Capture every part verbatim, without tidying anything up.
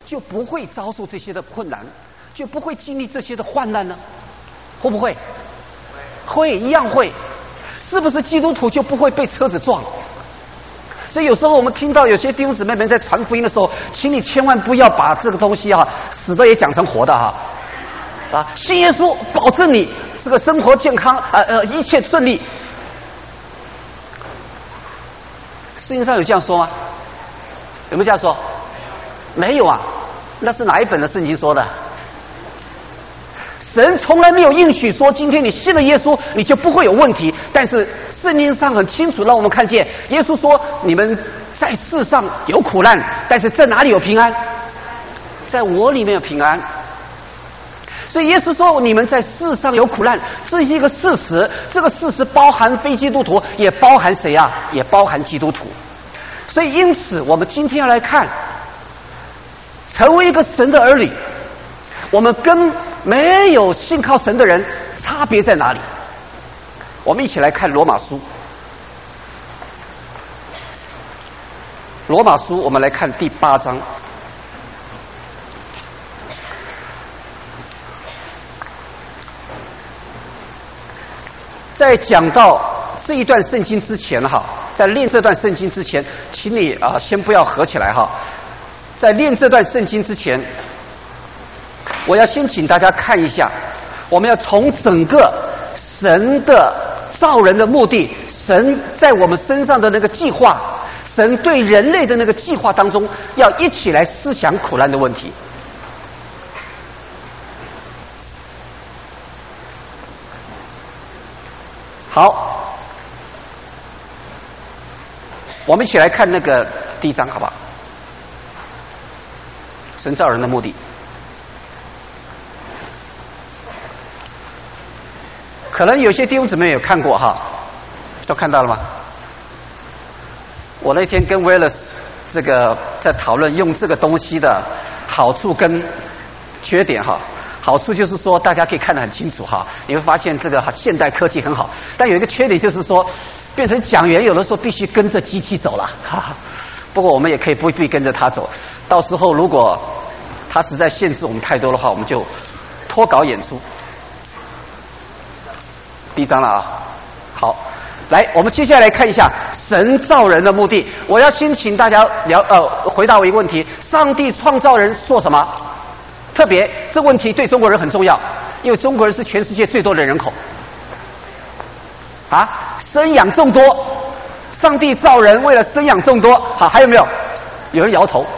就不会遭受这些的困难，就不会经历这些的患难呢？会不会？会，一样会。是不是基督徒就不会被车子撞？所以有时候我们听到有些弟兄姊妹们在传福音的时候，请你千万不要把这个东西啊死的也讲成活的哈啊！信耶稣保证你这个生活健康啊呃一切顺利。圣经上有这样说吗？有没有这样说？没有啊，那是哪一本的圣经说的？神从来没有应许说今天你信了耶稣你就不会有问题，但是圣经上很清楚让我们看见，耶稣说你们在世上有苦难，但是在哪里有平安？在我里面有平安。所以耶稣说你们在世上有苦难，这是一个事实，这个事实包含非基督徒，也包含谁啊？也包含基督徒。所以因此我们今天要来看，成为一个神的儿女，我们跟没有信靠神的人差别在哪里？我们一起来看罗马书。罗马书我们来看第八章。在讲到这一段圣经之前哈，在念这段圣经之前，请你啊先不要合起来哈。在念这段圣经之前，我要先请大家看一下，我们要从整个神的造人的目的，神在我们身上的那个计划，神对人类的那个计划当中，要一起来思想苦难的问题。好，我们一起来看那个第一章好不好？神造人的目的。可能有些弟兄姊妹有看过哈，都看到了吗？我那天跟 Wallace 这个在讨论用这个东西的好处跟缺点哈。好处就是说大家可以看得很清楚哈，你会发现这个现代科技很好，但有一个缺点就是说变成讲员有的时候必须跟着机器走了哈哈。不过我们也可以不必跟着他走，到时候如果他实在限制我们太多的话，我们就脱稿演出。第一章了啊，好，来，我们接下来看一下神造人的目的。我要先请大家聊呃回答我一个问题：上帝创造人做什么？特别这问题对中国人很重要，因为中国人是全世界最多的人口啊，生养众多。上帝造人为了生养众多，好，还有没有？有人摇头。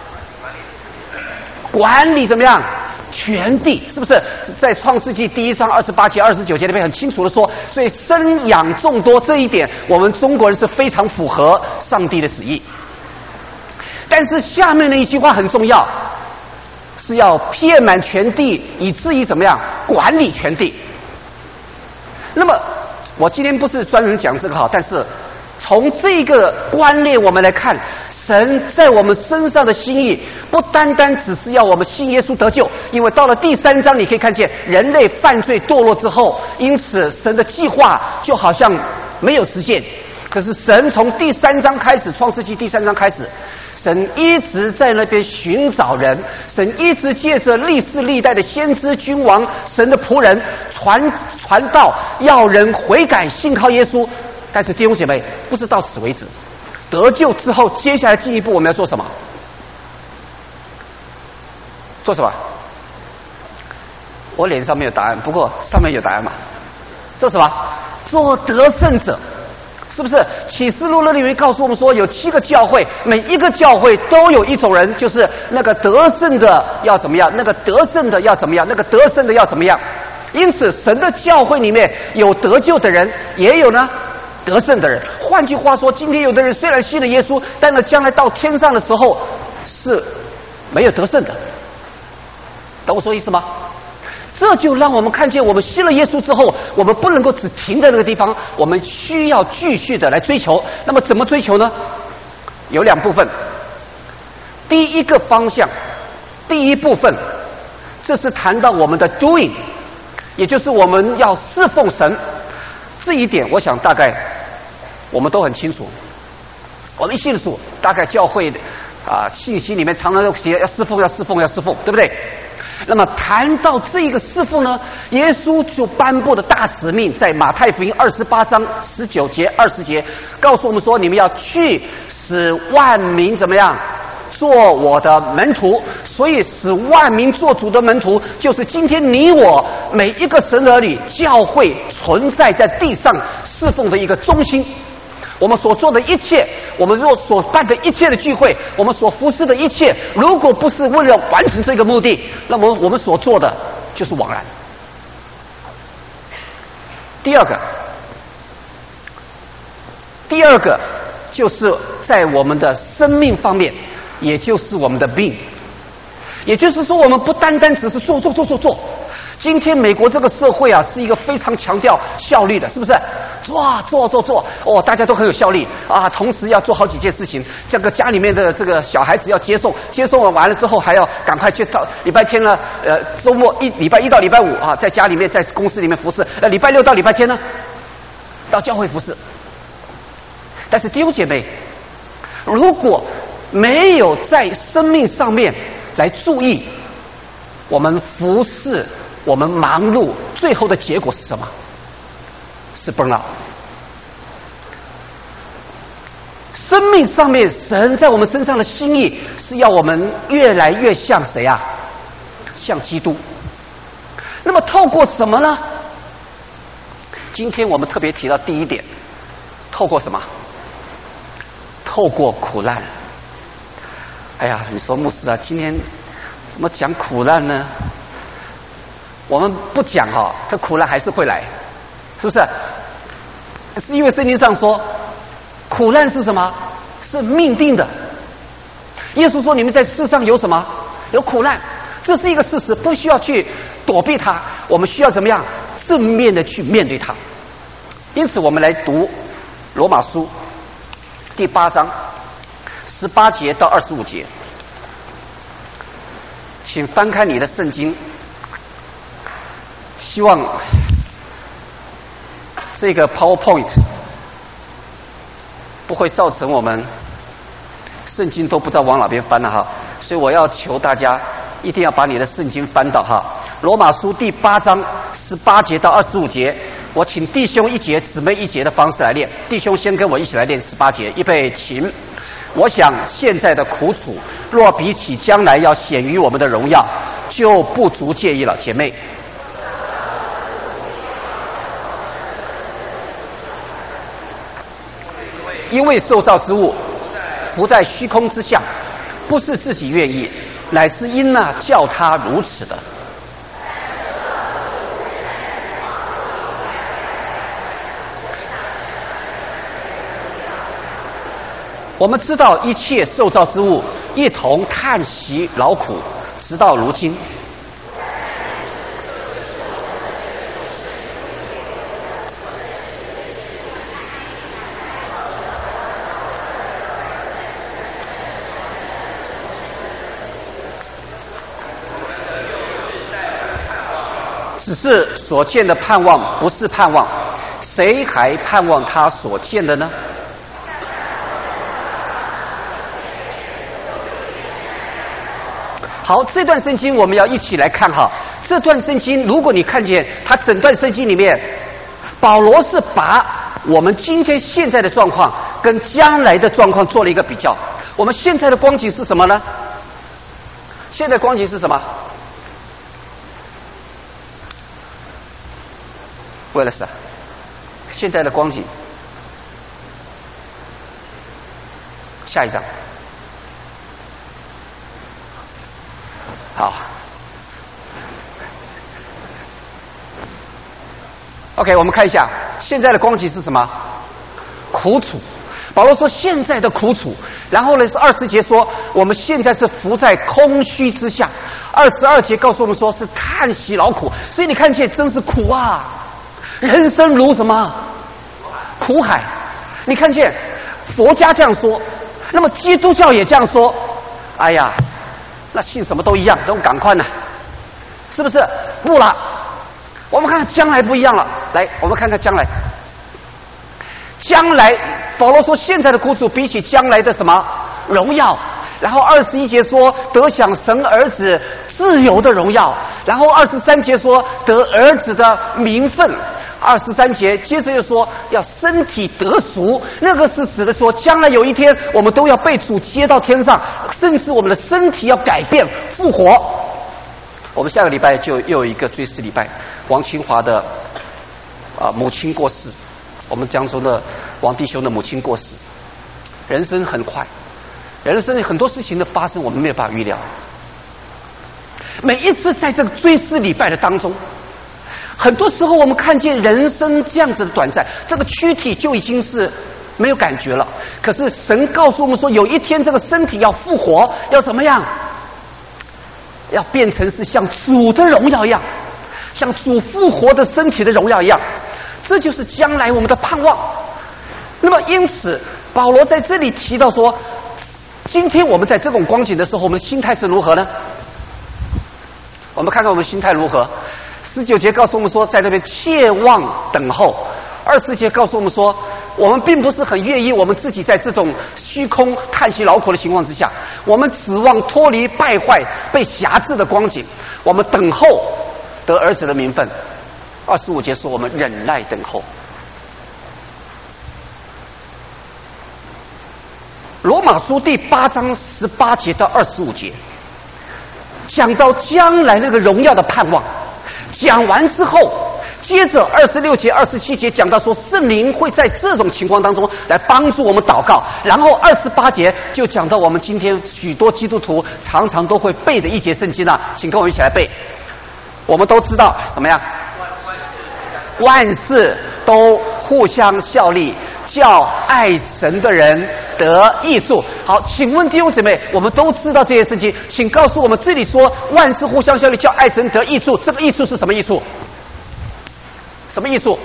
管理怎么样？全地，是不是在创世纪第一章二十八节、二十九节那边很清楚的说，所以生养众多这一点，我们中国人是非常符合上帝的旨意。但是下面的一句话很重要，是要遍满全地，以至于怎么样管理全地。那么我今天不是专门讲这个哈，但是从这个观念我们来看，神在我们身上的心意不单单只是要我们信耶稣得救，因为到了第三章你可以看见人类犯罪堕落之后，因此神的计划就好像没有实现。可是神从第三章开始，创世纪第三章开始，神一直在那边寻找人，神一直借着历世历代的先知君王，神的仆人传传道，要人悔改信靠耶稣。但是弟兄姐妹，不是到此为止，得救之后接下来进一步我们要做什么？做什么？我脸上没有答案，不过上面有答案嘛。做什么？做得胜者。是不是启示录那里面告诉我们说有七个教会，每一个教会都有一种人，就是那个得胜的要怎么样，那个得胜的要怎么样，那个得胜的要怎么样。因此神的教会里面有得救的人，也有呢得胜的人。换句话说，今天有的人虽然信了耶稣，但是将来到天上的时候是没有得胜的，懂我说意思吗？这就让我们看见，我们信了耶稣之后，我们不能够只停在那个地方，我们需要继续的来追求。那么怎么追求呢？有两部分。第一个方向，第一部分，这是谈到我们的 doing， 也就是我们要侍奉神。这一点我想大概我们都很清楚，我们信主，大概教会啊信息里面常常都写要侍奉要侍奉要侍奉，对不对？那么谈到这个侍奉呢，耶稣就颁布的大使命，在马太福音二十八章十九节二十节告诉我们说，你们要去使万民怎么样做我的门徒。所以使万民做主的门徒，就是今天你我每一个神儿女教会存在在地上侍奉的一个中心。我们所做的一切，我们若所办的一切的聚会，我们所服侍的一切，如果不是为了完成这个目的，那么我们所做的就是枉然。第二个第二个就是在我们的生命方面，也就是我们的命。也就是说，我们不单单只是做做做做做。今天美国这个社会啊，是一个非常强调效率的，是不是？做啊做做做，哦，大家都很有效率啊，同时要做好几件事情。这个家里面的这个小孩子要接送，接送完了之后还要赶快去到礼拜天呢，呃，周末一礼拜一到礼拜五啊，在家里面在公司里面服侍，呃，礼拜六到礼拜天呢，到教会服侍。但是弟兄姐妹，如果没有在生命上面来注意，我们服侍，我们忙碌，最后的结果是什么？是崩了。生命上面神在我们身上的心意是要我们越来越像谁啊？像基督。那么透过什么呢？今天我们特别提到第一点，透过什么？透过苦难。哎呀，你说牧师啊，今天怎么讲苦难呢？我们不讲哈、哦，这苦难还是会来，是不是？是因为圣经上说，苦难是什么？是命定的。耶稣说：“你们在世上有什么？有苦难。”这是一个事实，不需要去躲避它，我们需要怎么样正面的去面对它。因此，我们来读罗马书第八章十八节到二十五节，请翻开你的圣经。希望这个 PowerPoint 不会造成我们圣经都不知道往哪边翻了哈，所以我要求大家一定要把你的圣经翻到哈。罗马书第八章十八节到二十五节，我请弟兄一节，姊妹一节的方式来练。弟兄先跟我一起来练十八节，预备，请。我想现在的苦楚，若比起将来要显于我们的荣耀，就不足介意了，姐妹。因为受造之物浮在虚空之下，不是自己愿意，乃是因那叫他如此的。我们知道一切受造之物一同叹息劳苦，直到如今。只是所见的盼望不是盼望，谁还盼望他所见的呢？好，这段圣经我们要一起来看哈。这段圣经，如果你看见它整段圣经里面，保罗是把我们今天现在的状况跟将来的状况做了一个比较。我们现在的光景是什么呢？现在光景是什么？为了啥？现在的光景。下一张。好。OK， 我们看一下现在的光景是什么？苦楚。保罗说现在的苦楚，然后呢是二十节说我们现在是浮在空虚之下，二十二节告诉我们说是叹息劳苦，所以你看见真是苦啊！人生如什么？苦海。你看见佛家这样说，那么基督教也这样说。哎呀，那信什么都一样，都赶快呢，是不是？不了，我们看看将来不一样了。来，我们看看将来。将来，保罗说现在的苦楚比起将来的什么荣耀？ 然后二十一节说得享神儿子自由的荣耀，然后二十三节说得儿子的名分，二十三节接着又说要身体得赎，那个是指的说将来有一天我们都要被主接到天上，甚至我们的身体要改变复活。我们下个礼拜就又有一个追思礼拜，王清华的啊、呃、母亲过世，我们江中的王弟兄的母亲过世。人生很快，人生很多事情的发生我们没有办法预料。每一次在这个追思礼拜的当中，很多时候我们看见人生这样子的短暂，这个躯体就已经是没有感觉了。可是神告诉我们说，有一天这个身体要复活，要怎么样？要变成是像主的荣耀一样，像主复活的身体的荣耀一样，这就是将来我们的盼望。那么因此保罗在这里提到说，今天我们在这种光景的时候，我们的心态是如何呢？我们看看我们心态如何。十九节告诉我们说，在那边切望等候。二十节告诉我们说，我们并不是很愿意我们自己在这种虚空叹息劳苦的情况之下，我们指望脱离败坏被辖制的光景，我们等候得儿子的名分。二十五节说我们忍耐等候。罗马书第八章十八节到二十五节讲到将来那个荣耀的盼望，讲完之后接着二十六节二十七节讲到说圣灵会在这种情况当中来帮助我们祷告，然后二十八节就讲到我们今天许多基督徒常常都会背的一节圣经啊，请跟我一起来背。我们都知道怎么样？万事都互相效力，叫爱神的人得益处。好，请问弟兄姊妹，我们都知道这些圣经，请告诉我们，这里说万事互相效力，叫爱神得益处，这个益处是什么益处？什么益处？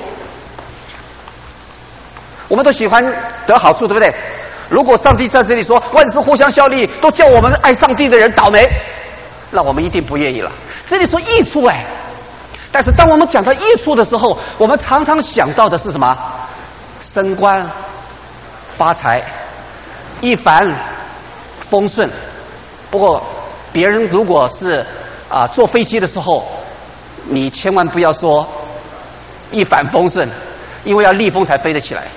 我们都喜欢得好处，对不对？如果上帝在这里说万事互相效力，都叫我们爱上帝的人倒霉，那我们一定不愿意了。这里说益处，哎，但是当我们讲到益处的时候，我们常常想到的是什么？升官、发财、一帆风顺。不过别人如果是啊坐飞机的时候，你千万不要说一帆风顺，因为要逆风才飞得起来。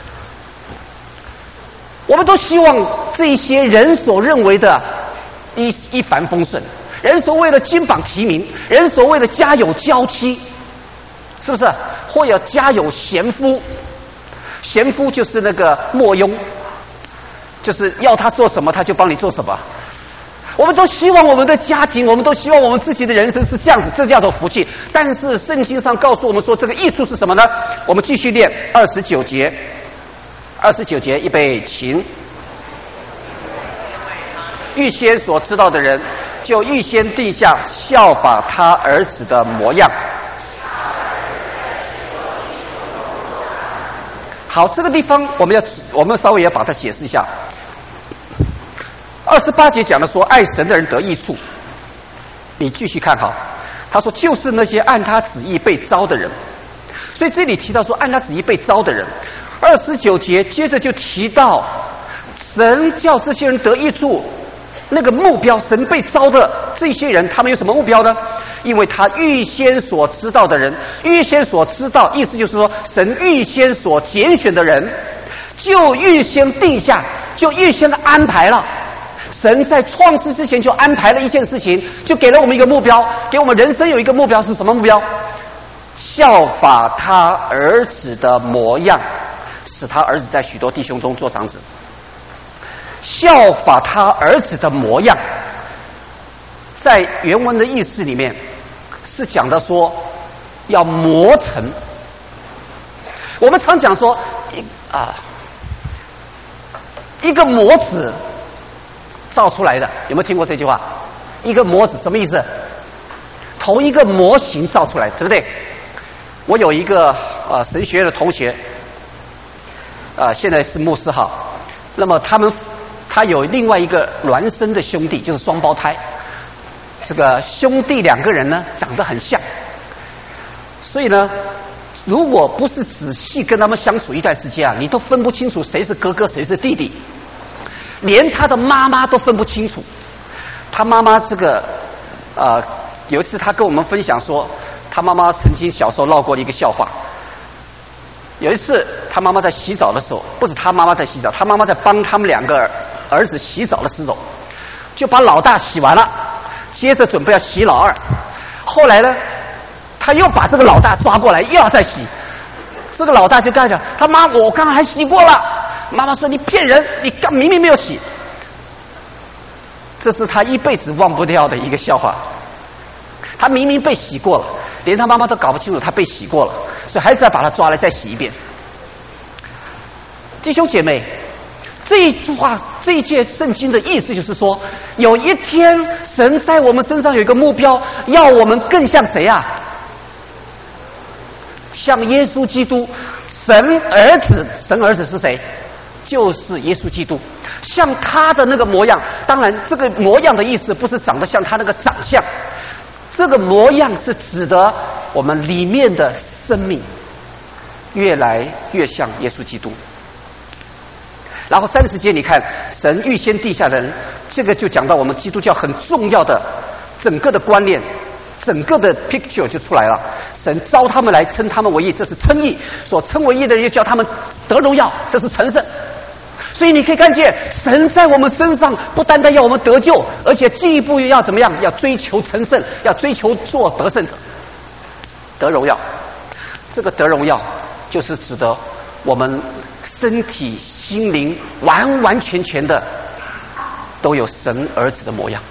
我们都希望这一些人所认为的一一帆风顺，人所谓的金榜题名，人所谓的家有娇妻，是不是？或有家有贤夫，贤夫就是那个末庸，就是要他做什么他就帮你做什么。我们都希望我们的家庭，我们都希望我们自己的人生是这样子，这叫做福气。但是圣经上告诉我们说，这个益处是什么呢？我们继续念二十九节，二十九节预备起。预先所知道的人，就预先定下效法他儿子的模样。好，这个地方我们要我们稍微要把它解释一下。二十八节讲的说爱神的人得益处，你继续看好，他说就是那些按他旨意被招的人。所以这里提到说按他旨意被招的人。二十九节接着就提到神叫这些人得益处，那个目标，神被招的这些人他们有什么目标呢？因为他预先所知道的人，预先所知道意思就是说神预先所拣选的人就预先定下，就预先的安排了。神在创世之前就安排了一件事情，就给了我们一个目标，给我们人生有一个目标，是什么目标？效法他儿子的模样，使他儿子在许多弟兄中做长子。效法他儿子的模样，在原文的意思里面是讲的说要磨成。我们常讲说一啊一个模子造出来的，有没有听过这句话？一个模子什么意思？同一个模型造出来，对不对？我有一个呃神学院的同学，啊、呃、现在是牧师哈，那么他们他有另外一个孪生的兄弟，就是双胞胎。这个兄弟两个人呢长得很像，所以呢如果不是仔细跟他们相处一段时间啊，你都分不清楚谁是哥哥谁是弟弟。 连他的妈妈都分不清楚。他妈妈这个呃，有一次他跟我们分享说，他妈妈曾经小时候闹过一个笑话。有一次他妈妈在洗澡的时候，不是他妈妈在洗澡，他妈妈在帮他们两个儿子洗澡的时候，就把老大洗完了，接着准备要洗老二。后来呢，他又把这个老大抓过来，又要再洗。这个老大就跟他讲，他妈，我刚刚还洗过了。妈妈说，你骗人，你刚明明没有洗。这是他一辈子忘不掉的一个笑话。他明明被洗过了，连他妈妈都搞不清楚他被洗过了，所以还是要把他抓来再洗一遍。弟兄姐妹，这一句话，这一节圣经的意思就是说，有一天神在我们身上有一个目标，要我们更像谁啊？像耶稣基督。神儿子，神儿子是谁？就是耶稣基督。像他的那个模样，当然这个模样的意思不是长得像他那个长相，这个模样是指的我们里面的生命越来越像耶稣基督。然后三十节你看，神预先定下人，这个就讲到我们基督教很重要的整个的观念，整个的 picture 就出来了。神召他们来，称他们为义，这是称义；所称为义的人，又叫他们得荣耀，这是成圣。所以你可以看见，神在我们身上不单单要我们得救，而且进一步要怎么样？要追求成圣，要追求做得胜者，得荣耀。这个得荣耀，就是指的我们身体、心灵完完全全的都有神儿子的模样。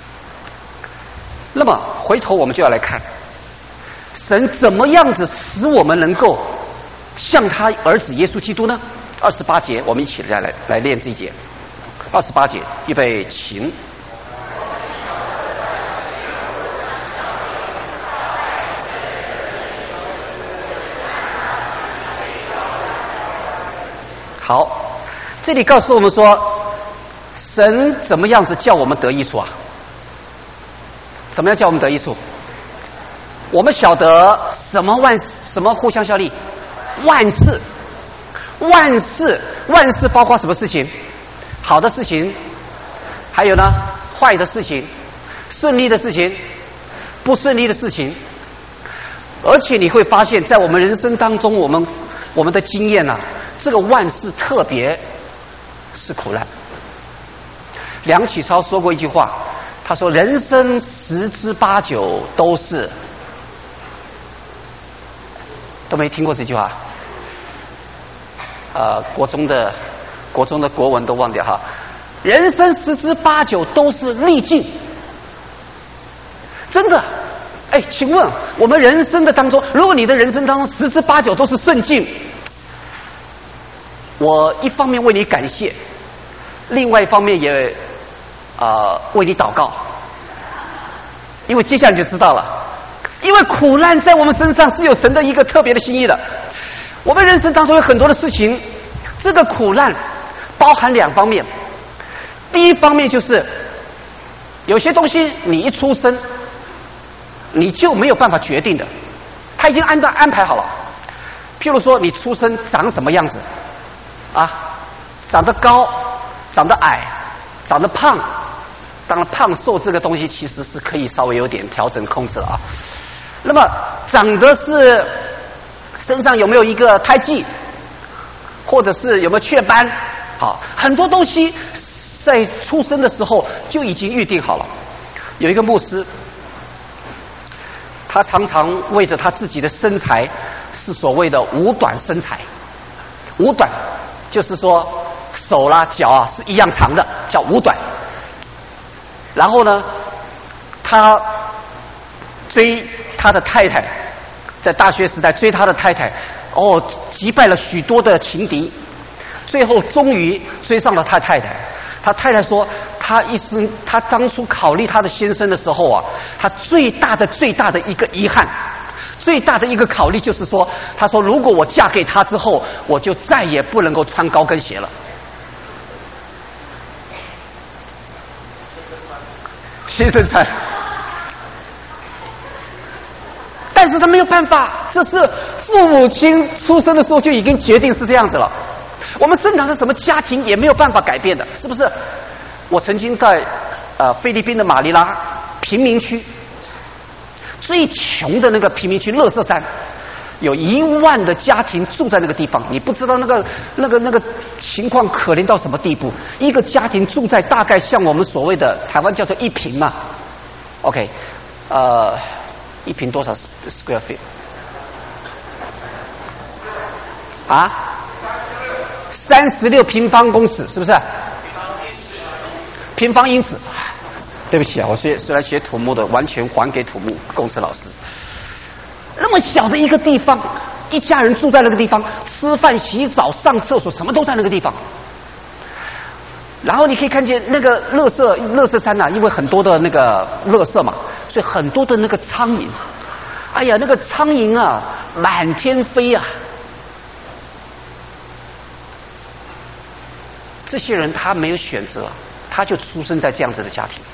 那么回头我们就要来看，神怎么样子使我们能够像他儿子耶稣基督呢？二十八节，我们一起来来来练这一节。二十八节，预备，请。好，这里告诉我们说，神怎么样子叫我们得益处啊？怎么样叫我们得益处？我们晓得什么万什么互相效力？万事，万事，万事包括什么事情？好的事情，还有呢，坏的事情，顺利的事情，不顺利的事情。而且你会发现在我们人生当中，我们我们的经验啊，这个万事特别是苦难。梁启超说过一句话，他说人生十之八九都是，都没听过这句话。呃，国中的国中的国文都忘掉哈。人生十之八九都是逆境，真的。哎，请问我们人生的当中，如果你的人生当中十之八九都是顺境，我一方面为你感谢，另外一方面也啊、呃、为你祷告，因为接下来你就知道了，因为苦难在我们身上是有神的一个特别的心意的。我们人生当中有很多的事情，这个苦难包含两方面。第一方面就是有些东西你一出生你就没有办法决定的，他已经安排安排好了。譬如说你出生长什么样子啊，长得高，长得矮，长得胖，当然胖瘦这个东西其实是可以稍微有点调整控制了啊。那么长得是身上有没有一个胎记，或者是有没有雀斑，好，很多东西在出生的时候就已经预定好了。有一个牧师，他常常为着他自己的身材是所谓的五短身材。五短就是说手啦脚啊是一样长的，叫五短。然后呢，他追他的太太，在大学时代追他的太太，哦，击败了许多的情敌，最后终于追上了他太太。他太太说，他一生，他当初考虑他的先生的时候啊，他最大的最大的一个遗憾，最大的一个考虑就是说，他说如果我嫁给他之后，我就再也不能够穿高跟鞋了。先生穿，但是他没有办法，这是父母亲出生的时候就已经决定是这样子了。 我们生长在什么家庭也没有办法改变的，是不是？我曾经在呃菲律宾的马尼拉贫民区，最穷的那个贫民区垃圾山，有一万的家庭住在那个地方，你不知道那个那个那个情况可怜到什么地步。一个家庭住在大概像我们所谓的台湾叫做一坪嘛 ，OK， 呃，一坪多少 square feet？ 啊，三十六平方公尺，是不是？平方英尺。对不起啊，我虽虽然学土木的，完全还给土木工程老师。那么小的一个地方，一家人住在那个地方，吃饭、洗澡、上厕所，什么都在那个地方。然后你可以看见那个垃圾垃圾山呐、啊，因为很多的那个垃圾嘛，所以很多的那个苍蝇。哎呀，那个苍蝇啊，满天飞啊。这些人他没有选择，他就出生在这样子的家庭。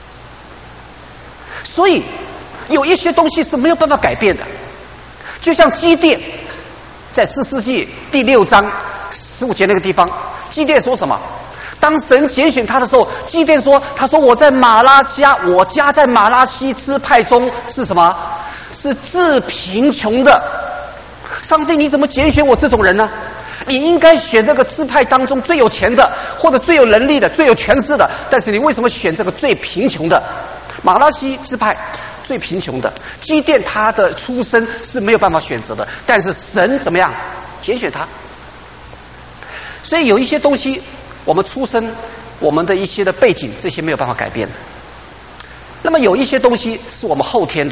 所以有一些东西是没有办法改变的，就像基甸，在士师记第六章十五节那个地方，基甸说什么？当神拣选他的时候，基甸说：“他说我在马拉家，我家在马拉西支派中是什么？是至贫穷的。上帝，你怎么拣选我这种人呢？你应该选这个支派当中最有钱的，或者最有能力的、最有权势的，但是你为什么选这个最贫穷的？马拉西支派最贫穷的，基甸他的出身是没有办法选择的，但是神怎么样拣选他？所以有一些东西，我们出生，我们的一些的背景，这些没有办法改变的。那么有一些东西是我们后天的，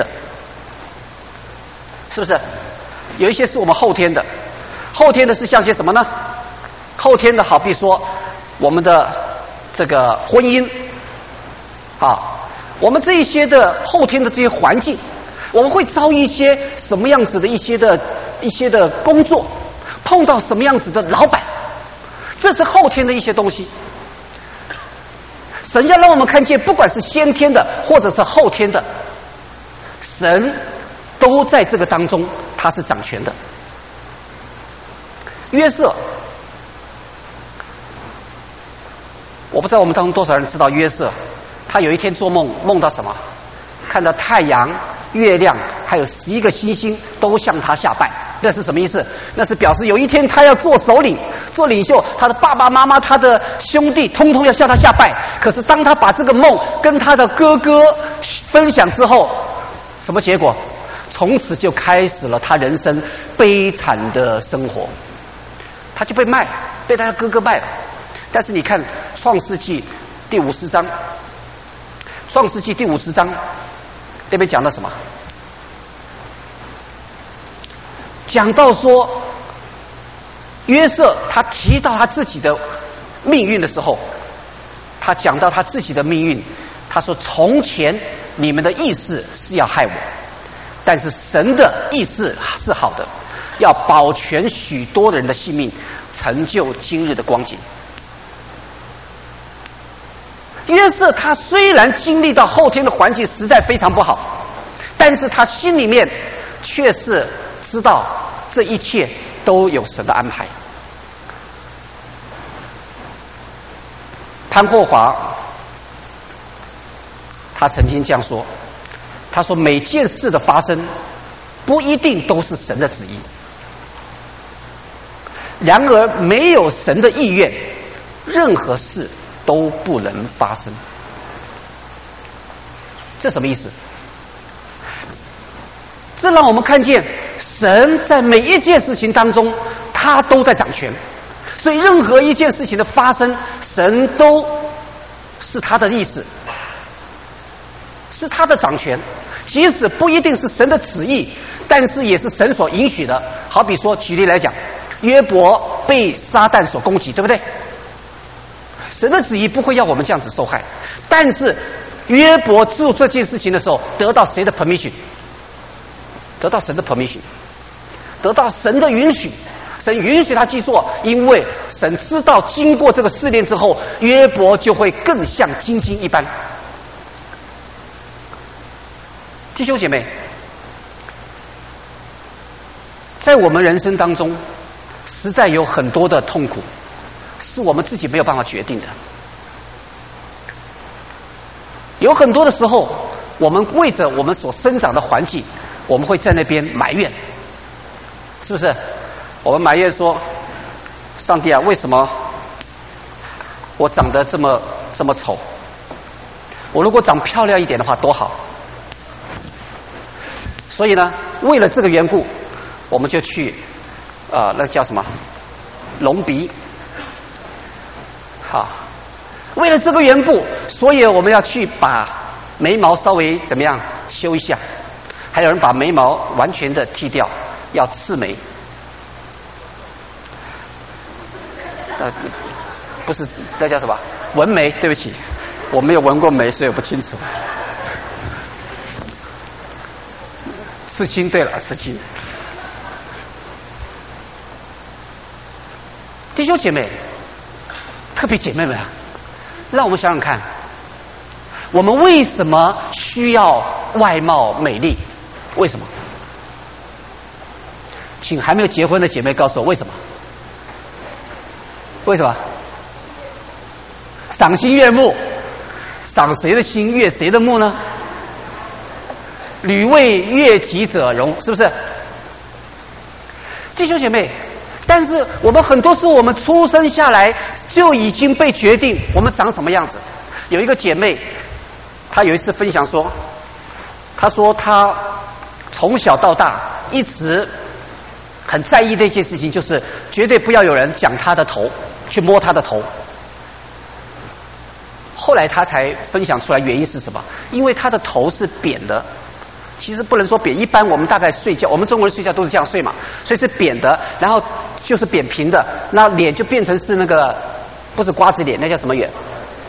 是不是？有一些是我们后天的，后天的是像些什么呢？后天的好比说我们的这个婚姻啊。我们这一些的后天的这些环境，我们会遭遇一些什么样子的一些的一些的工作，碰到什么样子的老板，这是后天的一些东西。神要让我们看见，不管是先天的或者是后天的，神都在这个当中，他是掌权的。约瑟，我不知道我们当中多少人知道约瑟。他有一天做梦，梦到什么？看到太阳、月亮，还有十一个星星都向他下拜。那是什么意思？那是表示有一天他要做首领、做领袖，他的爸爸妈妈、他的兄弟，通通要向他下拜。可是当他把这个梦跟他的哥哥分享之后，什么结果？从此就开始了他人生悲惨的生活。他就被卖，被他的哥哥卖了。但是你看《创世纪》第五十章。创世纪第五十章那边讲到什么？讲到说约瑟他提到他自己的命运的时候，他讲到他自己的命运，他说：“从前你们的意思是要害我，但是神的意思是好的，要保全许多人的性命，成就今日的光景。”约瑟他虽然经历到后天的环境实在非常不好，但是他心里面却是知道这一切都有神的安排。潘霍华他曾经这样说，他说每件事的发生不一定都是神的旨意，然而没有神的意愿，任何事都不能发生。这什么意思？这让我们看见神在每一件事情当中他都在掌权，所以任何一件事情的发生，神都是他的意思，是他的掌权，即使不一定是神的旨意，但是也是神所允许的。好比说举例来讲，约伯被撒旦所攻击，对不对？神的旨意不会要我们这样子受害，但是约伯做这件事情的时候，得到谁的 permission？ 得到神的 permission， 得到神的允许，神允许他去做，因为神知道经过这个试炼之后，约伯就会更像金晶一般。弟兄姐妹，在我们人生当中，实在有很多的痛苦， 是我们自己没有办法决定的。有很多的时候，我们为着我们所生长的环境，我们会在那边埋怨，是不是？我们埋怨说，上帝啊，为什么我长得这么这么丑？我如果长漂亮一点的话多好。所以呢，为了这个缘故，我们就去呃那叫什么隆鼻，好，为了这个缘故，所以我们要去把眉毛稍微怎么样修一下，还有人把眉毛完全的剃掉，要刺眉。呃，不是那叫什么纹眉？对不起，我没有纹过眉，所以我不清楚。刺青，对了，刺青。弟兄姐妹，特别姐妹们啊，让我们想想看，我们为什么需要外貌美丽？为什么？请还没有结婚的姐妹告诉我为什么？为什么？赏心悦目，赏谁的心悦谁的目呢？屡为悦己者容，是不是？弟兄姐妹，但是我们很多时候，我们出生下来就已经被决定我们长什么样子。有一个姐妹，她有一次分享说，她说她从小到大一直很在意的一件事情，就是绝对不要有人讲她的头，去摸她的头。后来她才分享出来原因是什么？因为她的头是扁的。其实不能说扁，一般我们大概睡觉，我们中国人睡觉都是这样睡嘛，所以是扁的，然后就是扁平的，那脸就变成是那个不是瓜子脸，那叫什么脸？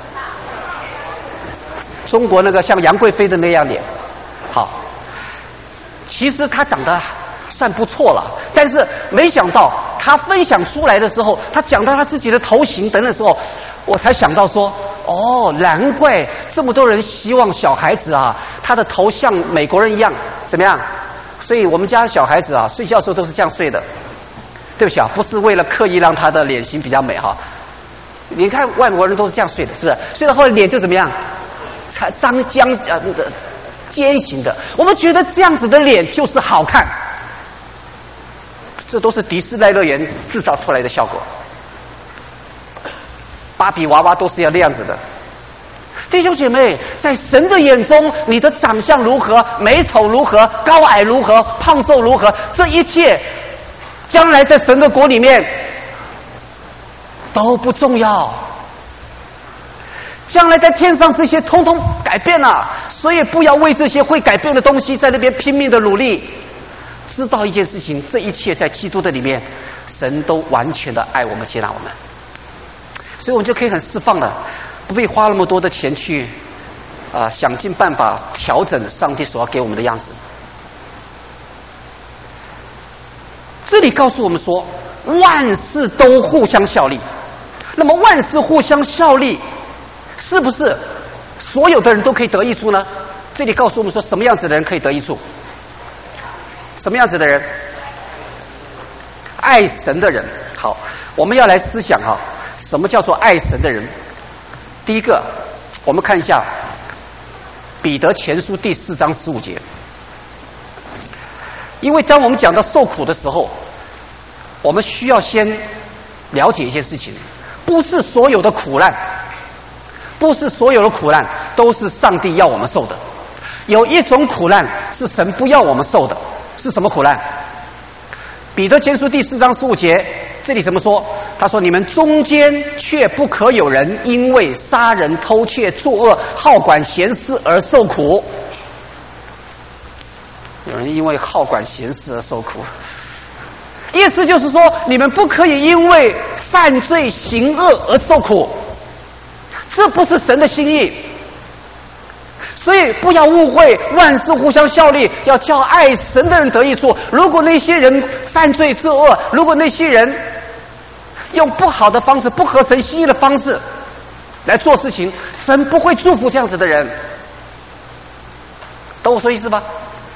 中国那个像杨贵妃的那样脸。好，其实她长得算不错了，但是没想到她分享出来的时候，她讲到她自己的头型等等的时候，我才想到说，哦，难怪这么多人希望小孩子啊，他的头像美国人一样，怎么样？所以我们家小孩子啊，睡觉的时候都是这样睡的。对不起啊，不是为了刻意让他的脸型比较美哈。你看外国人都是这样睡的，是不是？睡到后来脸就怎么样？张僵呃尖形的。我们觉得这样子的脸就是好看，这都是迪士尼乐园制造出来的效果。芭比娃娃都是要那样子的。弟兄姐妹，在神的眼中，你的长相如何，美丑如何，高矮如何，胖瘦如何，这一切将来在神的国里面都不重要。将来在天上这些通通改变了，所以不要为这些会改变的东西在那边拼命的努力。知道一件事情，这一切在基督的里面，神都完全的爱我们，接纳我们。所以我们就可以很释放了，不必花那么多的钱去啊、呃、想尽办法调整上帝所要给我们的样子。这里告诉我们说，万事都互相效力。那么万事互相效力，是不是所有的人都可以得益处呢？这里告诉我们说，什么样子的人可以得益处？什么样子的人？爱神的人。好，我们要来思想哈。什么叫做爱神的人？第一个，我们看一下彼得前书第四章十五节。因为当我们讲到受苦的时候，我们需要先了解一些事情，不是所有的苦难，不是所有的苦难都是上帝要我们受的。有一种苦难是神不要我们受的，是什么苦难？彼得前书第四章十五节，这里怎么说？他说：“你们中间却不可有人因为杀人、偷窃、作恶、好管闲事而受苦。”有人因为好管闲事而受苦，意思就是说，你们不可以因为犯罪行恶而受苦，这不是神的心意。所以不要误会，万事互相效力，要叫爱神的人得益处。如果那些人犯罪作恶，如果那些人用不好的方式、不合神心意的方式来做事情，神不会祝福这样子的人。懂我说意思吧？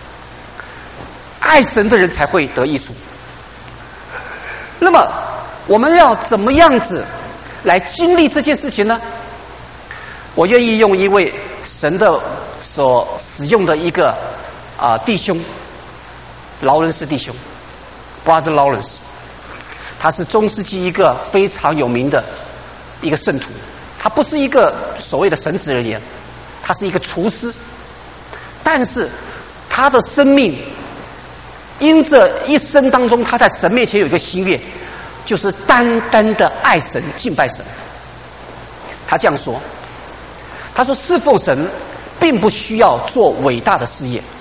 爱神的人才会得益处。那么我们要怎么样子来经历这件事情呢？我愿意用一位神的所使用的一个啊、呃、弟兄，劳伦斯弟兄 ，Brother Lawrence， 他是中世纪一个非常有名的一个圣徒，他不是一个所谓的神职人员，他是一个厨师，但是他的生命因这一生当中，他在神面前有一个心愿，就是单单的爱神、敬拜神。他这样说。他说侍奉神并不需要做伟大的事业，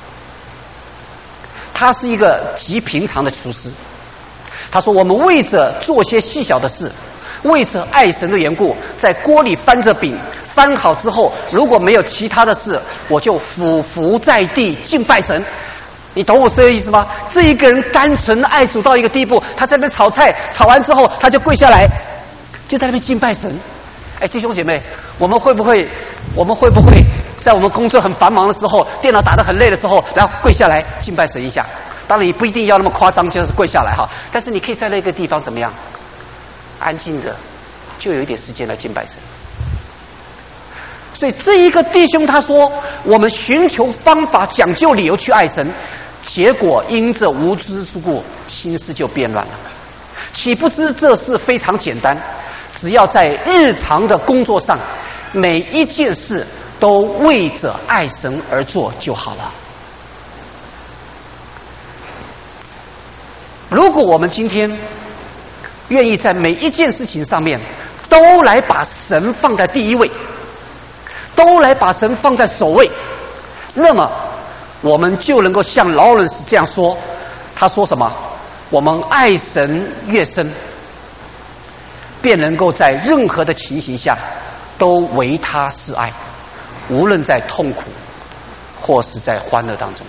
他是一个极平常的厨师。他说我们为着做些细小的事，为着爱神的缘故，在锅里翻着饼，翻好之后，如果没有其他的事，我就俯伏在地敬拜神。你懂我这个意思吗？这一个人单纯爱主到一个地步，他在那边炒菜，炒完之后他就跪下来，就在那边敬拜神。哎，弟兄姐妹，我们会不会，我们会不会在我们工作很繁忙的时候，电脑打得很累的时候，然后跪下来敬拜神一下？当然也不一定要那么夸张，就是跪下来哈。但是你可以在那个地方怎么样，安静的，就有一点时间来敬拜神。所以这一个弟兄他说，我们寻求方法、讲究理由去爱神，结果因着无知之故，心思就变乱了。岂不知这事非常简单？只要在日常的工作上，每一件事都为着爱神而做就好了。如果我们今天愿意在每一件事情上面都来把神放在第一位，都来把神放在首位，那么我们就能够像劳伦斯这样说。他说什么？我们爱神越深，便能够在任何的情形下都为他是爱，无论在痛苦或是在欢乐当中。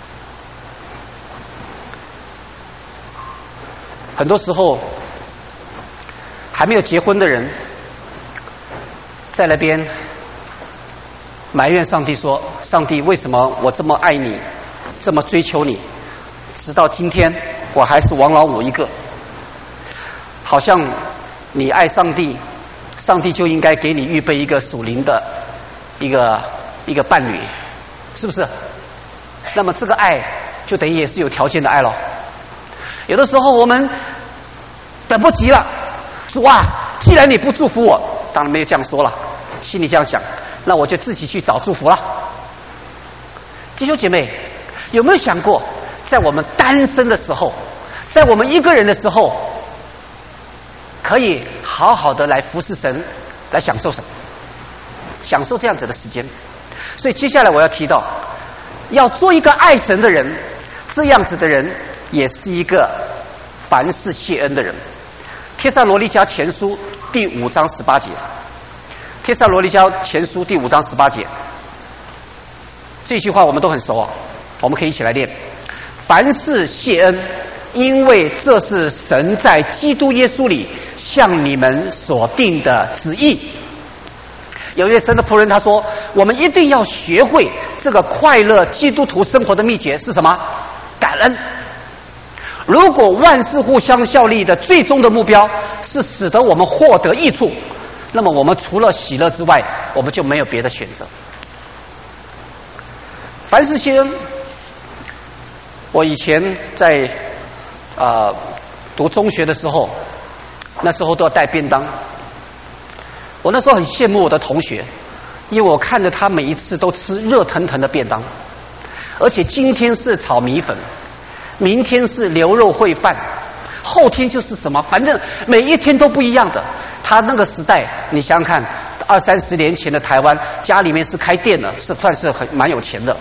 很多时候还没有结婚的人在那边埋怨上帝说，上帝为什么我这么爱你，这么追求你，直到今天我还是王老五一个，好像你爱上帝，上帝就应该给你预备一个属灵的一个一个伴侣，是不是？那么这个爱就等于也是有条件的爱咯。有的时候我们等不及了，主啊，既然你不祝福我，当然没有这样说了，心里这样想，那我就自己去找祝福了。弟兄姐妹，有没有想过，在我们单身的时候，在我们一个人的时候，可以好好的来服侍神，来享受神，享受这样子的时间。所以接下来我要提到，要做一个爱神的人，这样子的人也是一个凡事谢恩的人。帖撒罗尼迦前书第五章十八节，帖撒罗尼迦前书第五章十八节，这句话我们都很熟啊，我们可以一起来念：凡事谢恩，因为这是神在基督耶稣里向你们所定的旨意。有一位神的仆人他说，我们一定要学会这个快乐基督徒生活的秘诀是什么？感恩。如果万事互相效力的最终的目标是使得我们获得益处，那么我们除了喜乐之外，我们就没有别的选择。凡事谢恩，我以前在呃读中学的时候，那时候都要带便当。我那时候很羡慕我的同学，因为我看着他每一次都吃热腾腾的便当，而且今天是炒米粉，明天是牛肉烩饭，后天就是什么，反正每一天都不一样的。他那个时代，你想想看，二三十年前的台湾，家里面是开店的，是算是很蛮有钱的。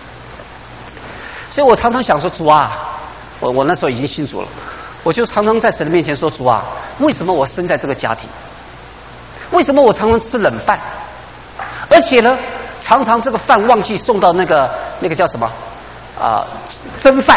所以我常常想说，主啊，我我那时候已经信主了，我就常常在神的面前说，主啊，为什么我生在这个家庭？为什么我常常吃冷饭？而且呢，常常这个饭忘记送到那个那个叫什么啊、呃、蒸饭，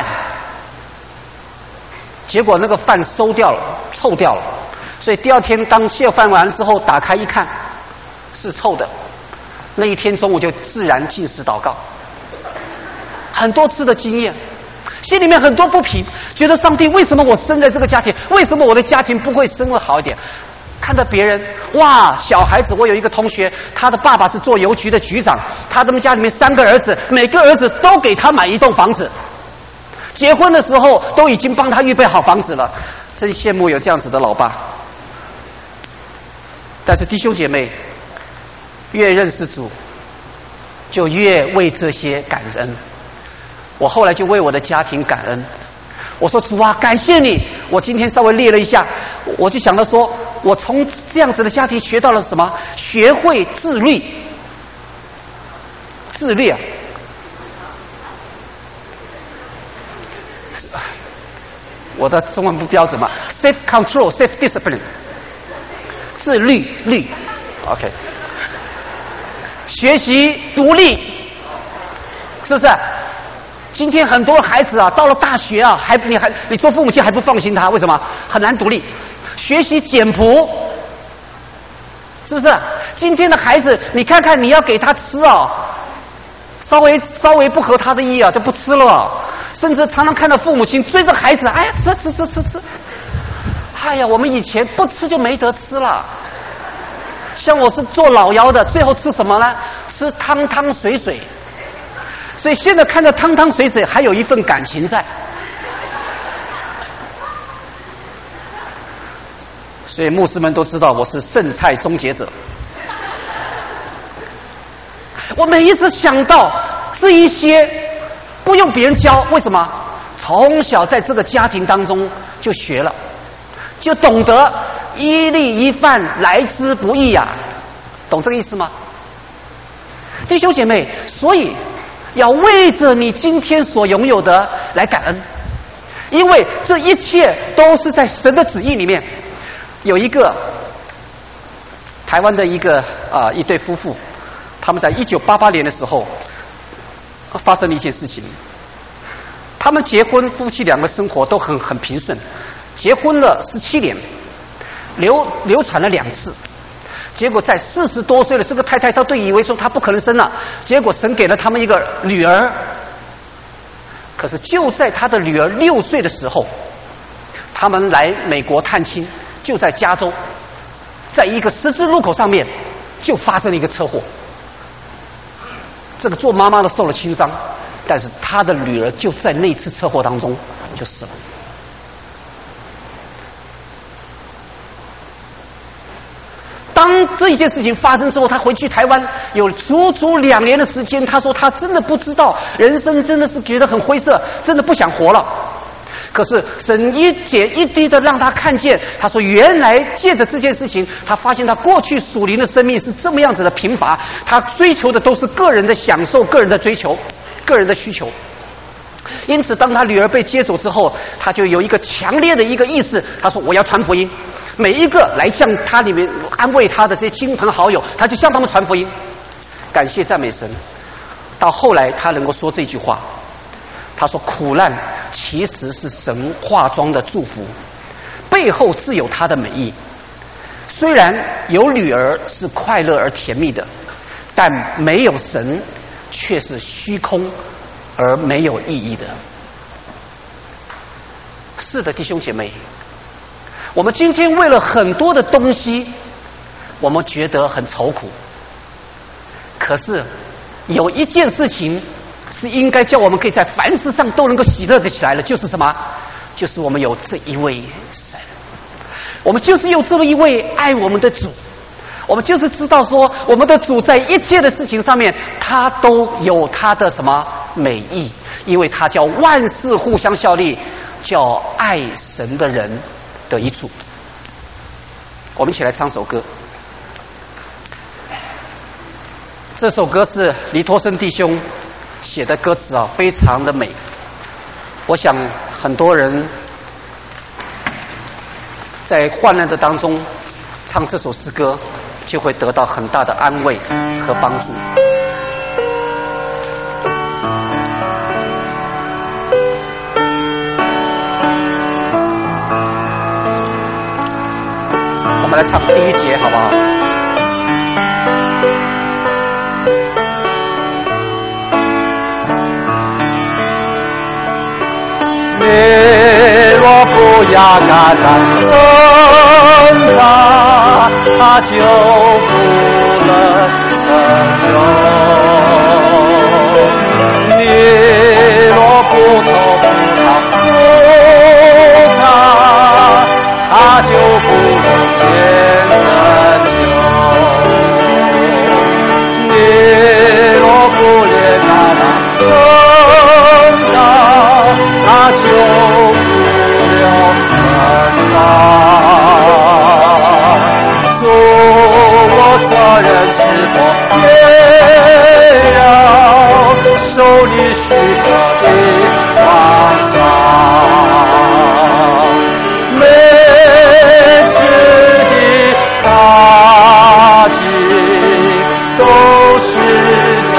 结果那个饭馊掉了，臭掉了。所以第二天当谢饭完之后，打开一看是臭的。那一天中午就自然禁食祷告，很多次的经验，心里面很多不平，觉得上帝为什么我生在这个家庭？为什么我的家庭不会生得好一点？ 看到别人，哇，小孩子，我有一个同学，他的爸爸是做邮局的局长，他们家里面三个儿子，每个儿子都给他买一栋房子，结婚的时候都已经帮他预备好房子了，真羡慕有这样子的老爸。但是弟兄姐妹，越认识主，就越为这些感恩。我后来就为我的家庭感恩，我说主啊，感谢你。我今天稍微列了一下，我就想到说，我从这样子的家庭学到了什么？学会自律。自律啊，我的中文不标准嘛 ，self control, self discipline， 自律律 ，OK。学习独立，是不是？今天很多孩子啊，到了大学啊，还你还你做父母亲还不放心他，为什么？很难独立。学习简朴，是不是？今天的孩子，你看看你要给他吃啊，稍微稍微不合他的意啊，就不吃了。甚至常常看到父母亲追着孩子，哎呀，吃吃吃吃吃。哎呀，我们以前不吃就没得吃了。像我是做老幺的，最后吃什么呢？吃汤汤水水。所以现在看着汤汤水水，还有一份感情在。所以牧师们都知道我是剩菜终结者。我每一次想到这一些，不用别人教，为什么？从小在这个家庭当中就学了，就懂得一粒一饭来之不易啊，懂这个意思吗？弟兄姐妹，所以要为着你今天所拥有的来感恩，因为这一切都是在神的旨意里面。有一个台湾的一个啊、呃、一对夫妇，他们在一九八八年的时候发生了一件事情。他们结婚，夫妻两个生活都很很平顺，结婚了十七年，流流产了两次。结果在四十多岁了，这个太太她对以为说她不可能生了，结果神给了他们一个女儿。可是就在她的女儿六岁的时候，他们来美国探亲，就在加州，在一个十字路口上面就发生了一个车祸。这个做妈妈的受了轻伤，但是她的女儿就在那次车祸当中就死了。当这一件事情发生之后，他回去台湾有足足两年的时间，他说他真的不知道，人生真的是觉得很灰色，真的不想活了。可是神一点一滴的让他看见，他说原来借着这件事情，他发现他过去属灵的生命是这么样子的贫乏，他追求的都是个人的享受、个人的追求、个人的需求。因此当他女儿被接走之后，他就有一个强烈的一个意识，他说我要传福音，每一个来向他里面安慰他的这些亲朋好友，他就向他们传福音，感谢赞美神。到后来他能够说这句话，他说苦难其实是神化妆的祝福，背后自有他的美意。虽然有女儿是快乐而甜蜜的，但没有神却是虚空而没有意义的。是的，弟兄姐妹，我们今天为了很多的东西，我们觉得很愁苦。可是有一件事情是应该叫我们可以在凡事上都能够喜乐的起来了，就是什么？就是我们有这一位神，我们就是有这么一位爱我们的主，我们就是知道说我们的主在一切的事情上面他都有他的什么美意，因为他叫万事互相效力，叫爱神的人得益处。我们一起来唱首歌，这首歌是黎托生弟兄写的歌词啊，非常的美。我想很多人在患难的当中唱这首诗歌，就会得到很大的安慰和帮助。我们来唱第一节好不好？梅若不要感染神他，他就不能生有。你若不投葡萄他，他就不能变成酒。你若不恋爱那生长，他就不留芬芳。主，我责任是否也要受你许可的创伤？每次的打击都是真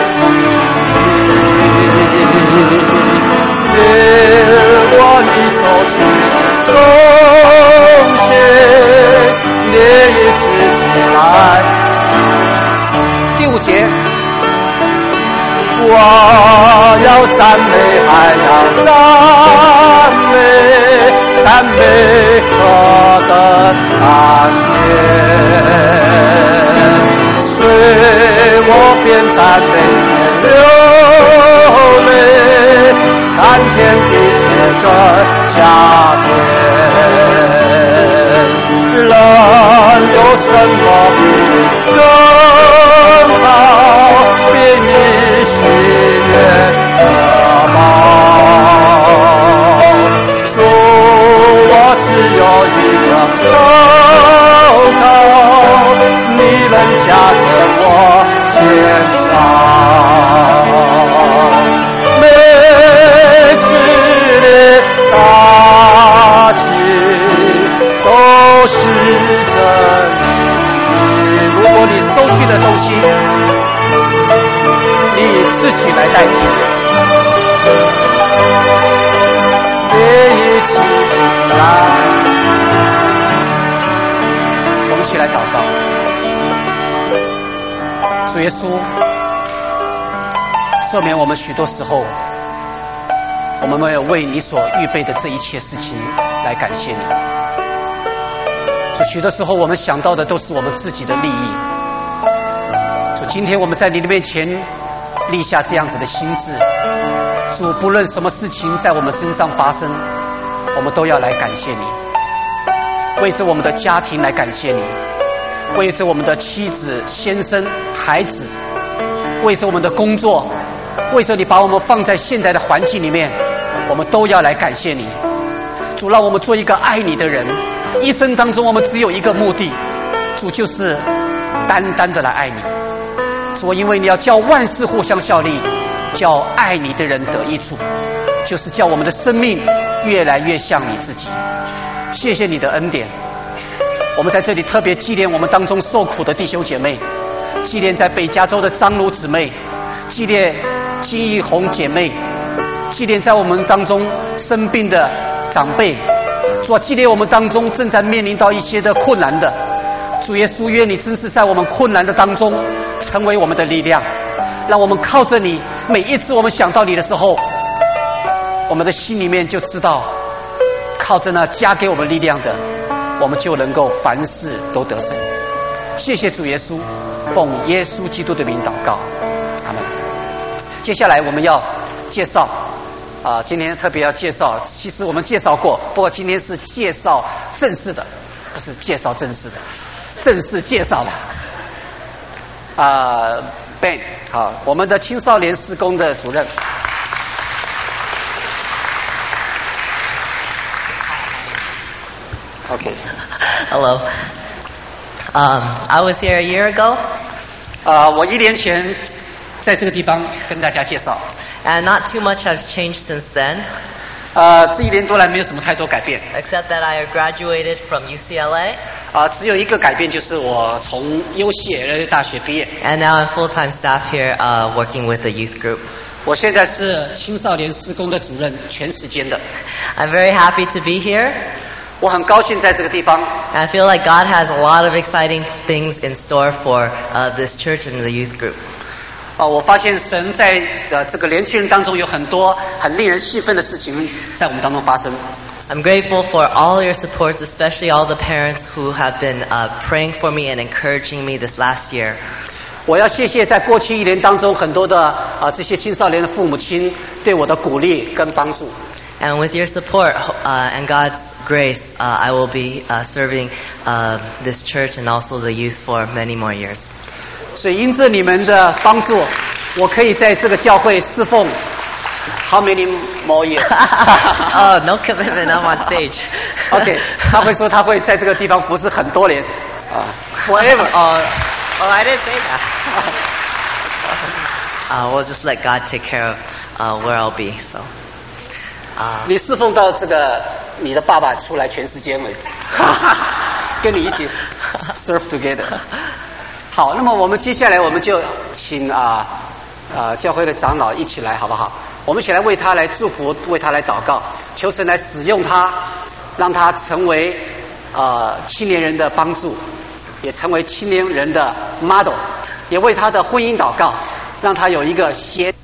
理，我你所去的东西，你以自己来。 第五节， 我要赞美，还要赞美，赞美何等甘甜，随我便赞美流泪，甘甜比切更加甜。人有什么比更好，比你喜悦的宝？主，我只有一个祷告，你能加在我肩上。每次的打击都是真理。 如果你收去的东西，你以自己来代替， 别以自己来。 我们一起来祷告。主耶稣，赦免我们许多时候，我们没有为你所预备的这一切事情来感谢你。主，许多时候我们想到的都是我们自己的利益。主，今天我们在你的面前立下这样子的心志。主，不论什么事情在我们身上发生，我们都要来感谢你，为着我们的家庭来感谢你，为着我们的妻子、先生、孩子，为着我们的工作，为着你把我们放在现在的环境里面，我们都要来感谢你。主，让我们做一个爱你的人，一生当中我们只有一个目的，主，就是单单的来爱你。主，因为你要叫万事互相效力，叫爱你的人得益处，就是叫我们的生命越来越像你自己。谢谢你的恩典，我们在这里特别纪念我们当中受苦的弟兄姐妹，纪念在北加州的张卢姊妹，纪念金义红姐妹，纪念在我们当中生病的长辈，主啊，纪念我们当中正在面临到一些的困难的。主耶稣，愿你真是在我们困难的当中成为我们的力量，让我们靠着你，每一次我们想到你的时候，我们的心里面就知道，靠着那加给我们力量的，我们就能够凡事都得胜。谢谢主耶稣，奉耶稣基督的名祷告，阿门。接下来我们要介绍啊，今天特别要介绍，其实我们介绍过，不过今天是介绍正式的，不是介绍正式的，正式介绍的。啊 ，Ben， 好，我们的青少年事工的主任。Okay. Hello. Um, I was here a year ago. 啊、uh, ，我一年前在这个地方跟大家介绍。 And not too much has changed since then. 啊、uh, ，这一年多来没有什么太多改变。 Except that I graduated from U C L A. 啊、uh, ，只有一个改变，就是我从 U C L A 大学毕业。 And now I'm full-time staff here, uh, working with the youth group. 我现在是青少年事工的主任，全时间的。 I'm very happy to be here. 我很高兴在这个地方。 And I feel like God has a lot of exciting things in store for uh, this church and the youth group. 啊，我发现神在呃这个年轻人当中有很多很令人兴奋的事情在我们当中发生。 I'm grateful for all your supports, especially all the parents who have been uh, praying for me and encouraging me this last year. 我要谢谢在过去一年当中很多的啊这些青少年的父母亲对我的鼓励跟帮助。 And with your support uh, and God's grace, uh, I will be uh, serving uh, this church and also the youth for many more years. 所以因着你们的帮助，我可以在这个教会侍奉 how many more years? Oh, no commitment. I'm on stage. OK， 他会说他会在这个地方服侍很多年啊 ，forever. Oh, oh, I didn't say that. uh, we'll just let God take care of uh, where I'll be. So. Uh, 你侍奉到这个你的爸爸出来全世界为止，跟你一起 serve together。好，那么我们接下来我们就请啊啊、呃、教会的长老一起来，好不好？我们一起来为他来祝福，为他来祷告，求神来使用他，让他成为呃青年人的帮助，也成为青年人的 model， 也为他的婚姻祷告，让他有一个贤。